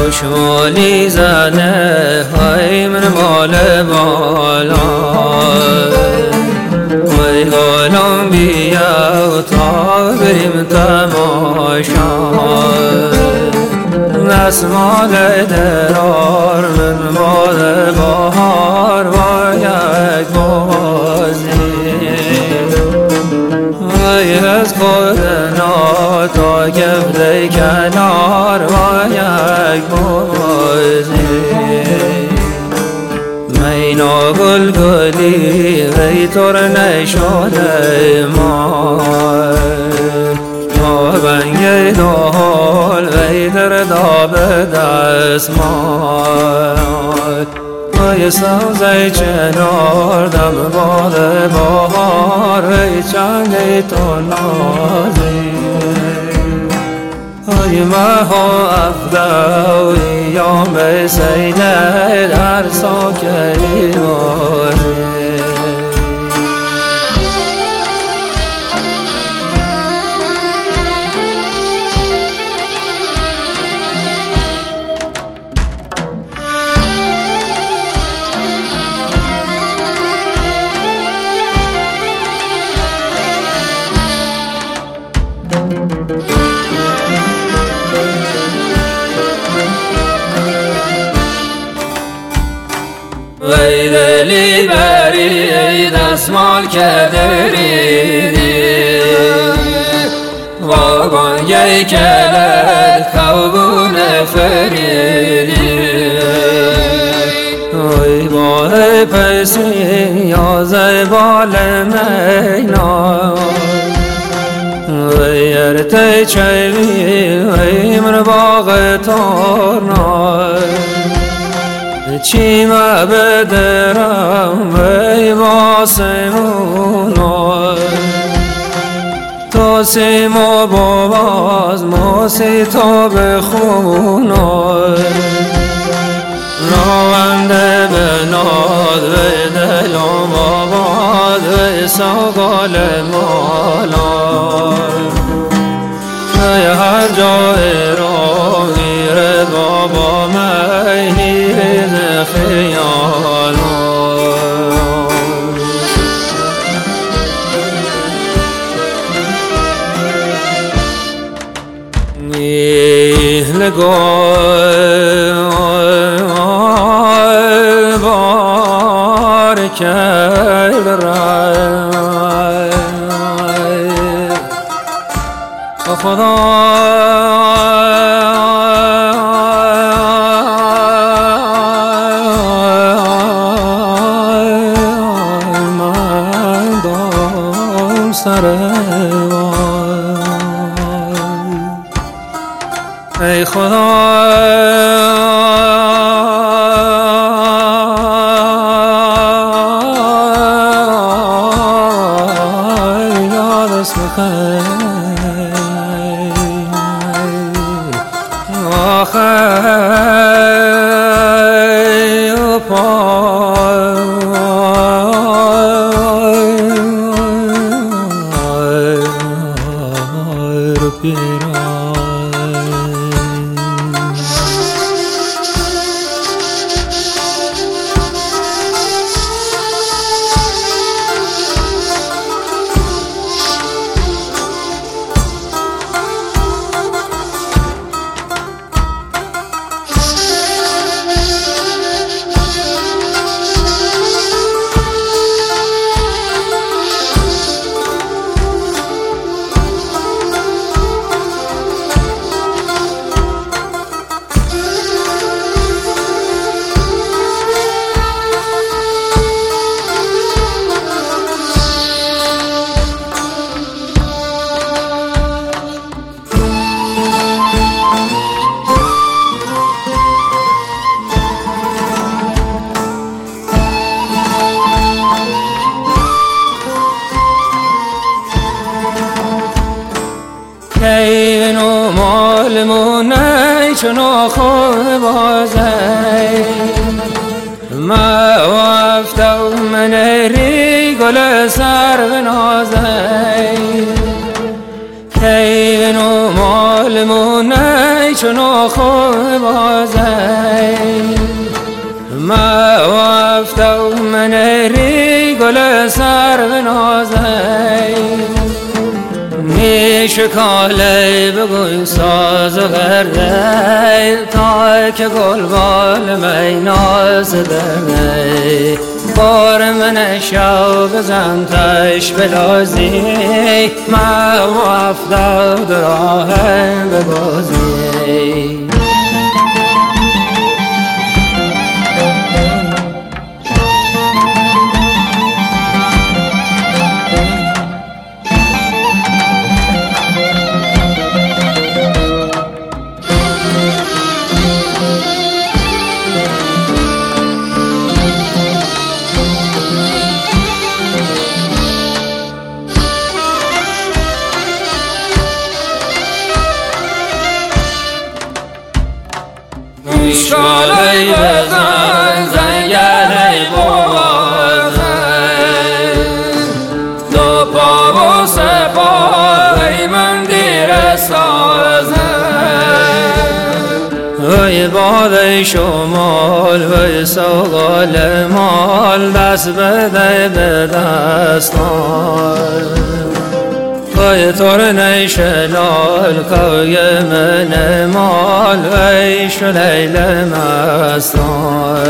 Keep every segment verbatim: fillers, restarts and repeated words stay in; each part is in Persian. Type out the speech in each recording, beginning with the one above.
خوشحالی زنه های من مال بالا وی حالم بیا تا بریم تماشا نسمال درار من مال بهار و یک بازی وی از خودنا تا گفته کنار و یک بازی مینا گل گلی وی تر نشده ما تا بنگ دال وی در داب دست ماد وی سوزه چنار دم باد بهار وی چنگ تو نازی ای مها افداوی یام سینه در ساکری باری وی دلی بری دستمال که دریدی و بانگی کلد خوبون فریدی وی باه پسی یازه بال مینا وی ارتی چوی وی من باغ تارنا چیم بدرم وی باسمونا تو سیم و باز موسی تا بخونا راونده بناد وی دلم آباد وی ساقال مالا وی هر جای را میره بابا مینی خیال نگاه بار کرد رای خدا ای خدا یاد اسم خیر آخر پای پیران اینو مالمونه چنو خود بازه ما وفتو من ری گل سر بنازه اینو مالمونه چون خوب بازی ما وفتو من ری گل سر بنازی نیشکاله بگوی ساز و گرده تا که گل بال می ناز درده بار من شو بزن تش بلازی ما وفتو دراهم ببازی شالی بزن زنگلی بازن دو پا و سه پای من دیر سازن وی باد شمال وی سوال مال دست بده به دستان وی ترنه شلال کوی من مال وی شلیل مستان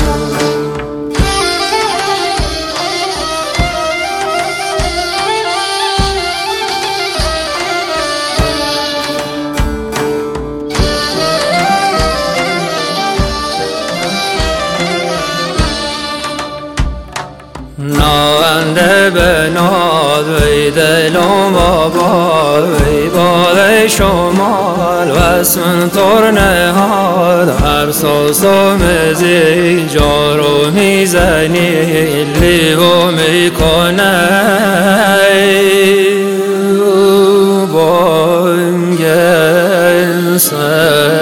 ناونده به ناد وی دلم بابا وی باد شمال و اسم ترنه ها در ساس و مزی جارو میزنی لیو میکنه بانگ سر